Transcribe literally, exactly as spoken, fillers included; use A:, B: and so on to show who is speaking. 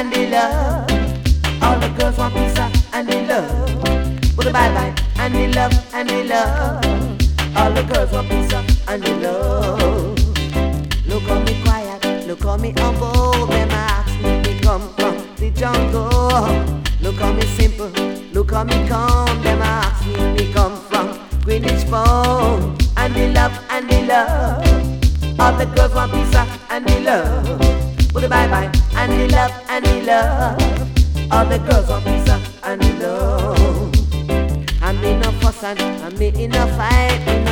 A: and the love. All the girls want pizza and the love. With the bye bye and the love and the love. All the girls want pizza and the love. Look how me quiet, look how me humble. Them ask me me come from the jungle. Look how me simple, look how me calm. Them ask me me come from Greenwich phone. And the love and the love. All the girls want pizza and the love. With the bye bye and the love and the love. All the girls want pizza and the love. I'm in a fuss and I'm in a fight.